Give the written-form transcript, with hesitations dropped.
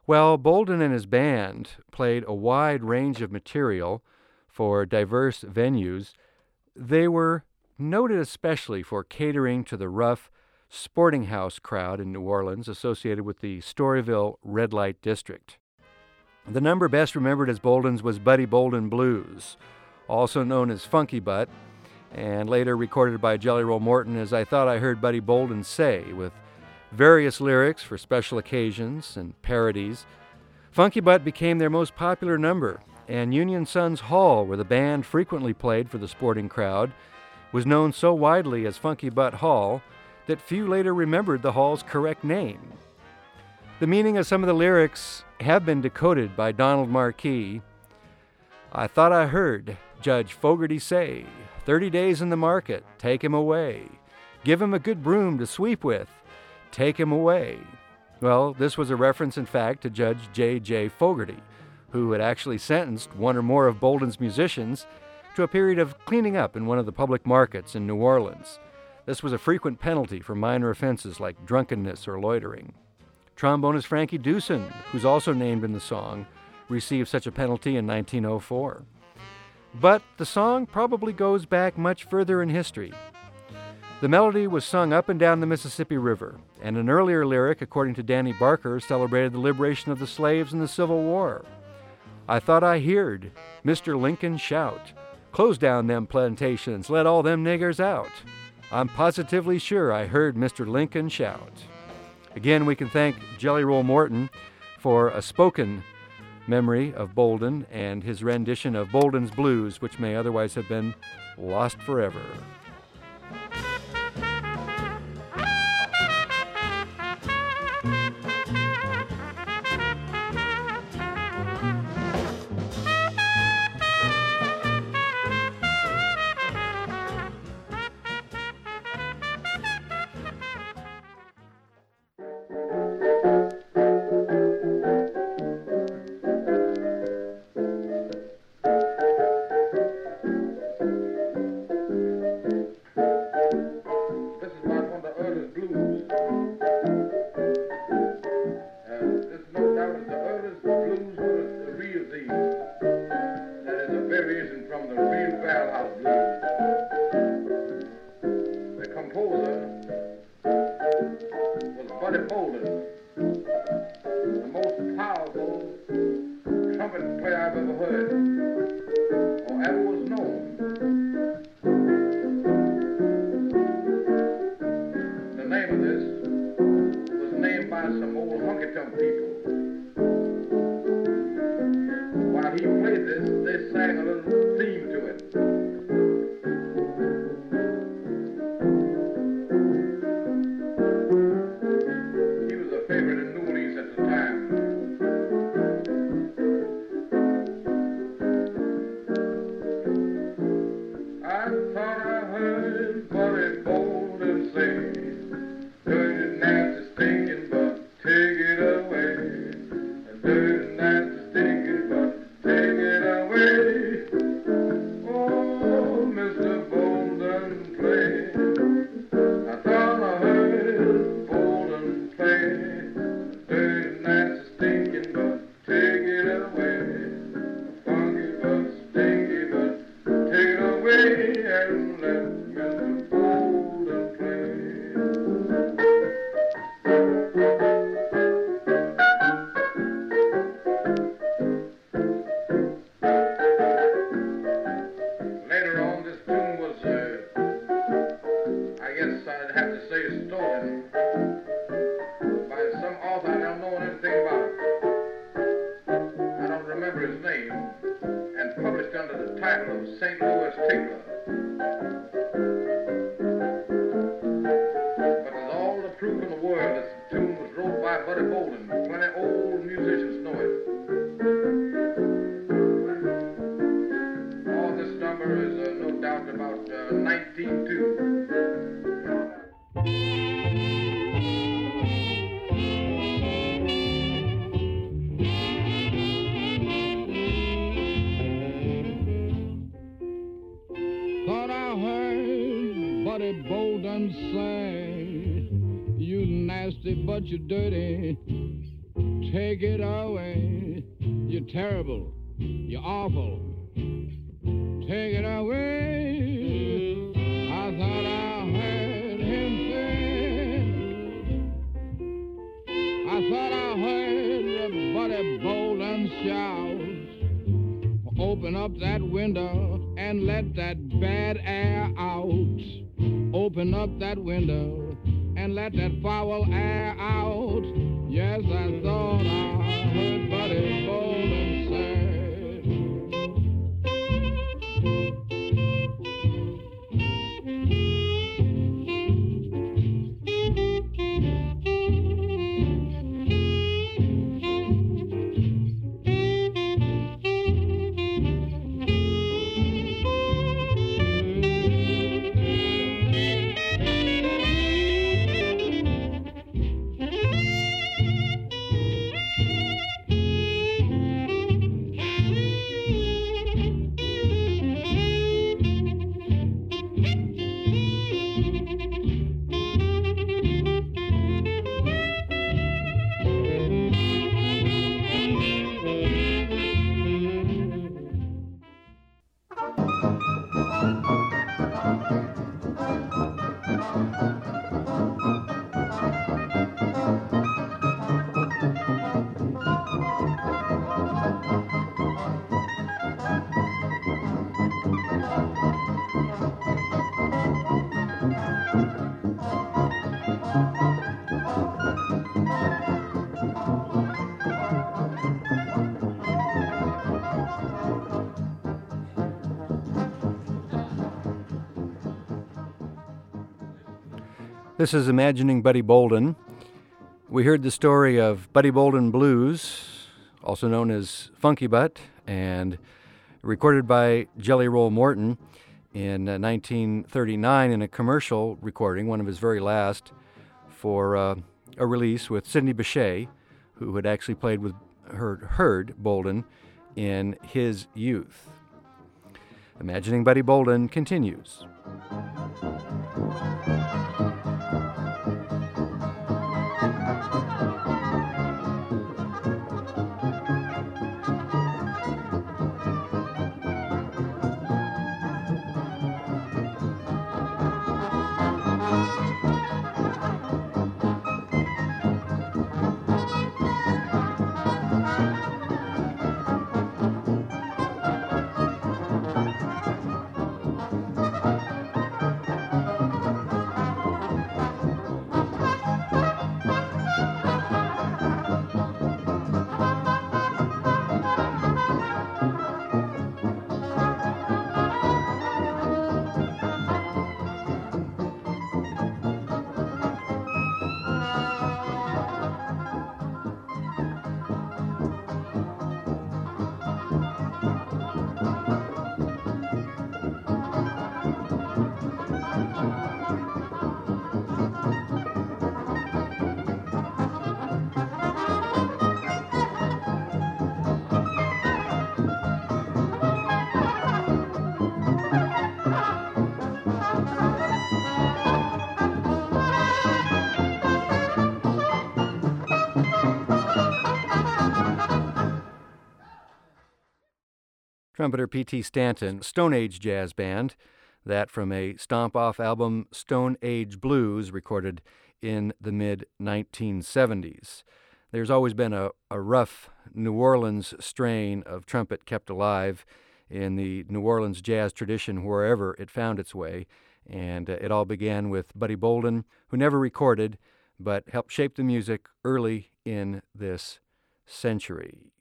Well, Bolden and his band played a wide range of material for diverse venues. They were noted especially for catering to the rough sporting house crowd in New Orleans associated with the Storyville Red Light District. The number best remembered as Bolden's was Buddy Bolden Blues, also known as Funky Butt, and later recorded by Jelly Roll Morton as I Thought I Heard Buddy Bolden Say, with various lyrics for special occasions and parodies. Funky Butt became their most popular number, and Union Sons Hall, where the band frequently played for the sporting crowd, was known so widely as Funky Butt Hall that few later remembered the hall's correct name. The meaning of some of the lyrics have been decoded by Donald Marquis. I thought I heard Judge Fogarty say, 30 days in the market, take him away. Give him a good broom to sweep with, take him away. Well, this was a reference, in fact, to Judge J.J. Fogarty, who had actually sentenced one or more of Bolden's musicians to a period of cleaning up in one of the public markets in New Orleans. This was a frequent penalty for minor offenses like drunkenness or loitering. Trombonist Frankie Dewson, who's also named in the song, received such a penalty in 1904. But the song probably goes back much further in history. The melody was sung up and down the Mississippi River, and an earlier lyric, according to Danny Barker, celebrated the liberation of the slaves in the Civil War. I thought I heard Mr. Lincoln shout, close down them plantations, let all them niggers out. I'm positively sure I heard Mr. Lincoln shout. Again, we can thank Jelly Roll Morton for a spoken memory of Bolden and his rendition of Bolden's Blues, which may otherwise have been lost forever. You dirty, take it away. You're terrible, you're awful. Take it away. I thought I heard him say. I thought I heard Buddy Bolden shout. Open up that window and let that bad air out. Open up that window and let that foul air out. Yes, I thought I heard Buddy Bolden say. This is Imagining Buddy Bolden. We heard the story of Buddy Bolden Blues, also known as Funky Butt, and recorded by Jelly Roll Morton in 1939 in a commercial recording, one of his very last, for a release with Sidney Bechet, who had actually played with heard Bolden in his youth. Imagining Buddy Bolden continues. Trumpeter P.T. Stanton, Stone Age Jazz Band, that from a stomp-off album, Stone Age Blues, recorded in the mid-1970s. There's always been a rough New Orleans strain of trumpet kept alive in the New Orleans jazz tradition wherever it found its way, and it all began with Buddy Bolden, who never recorded, but helped shape the music early in this century.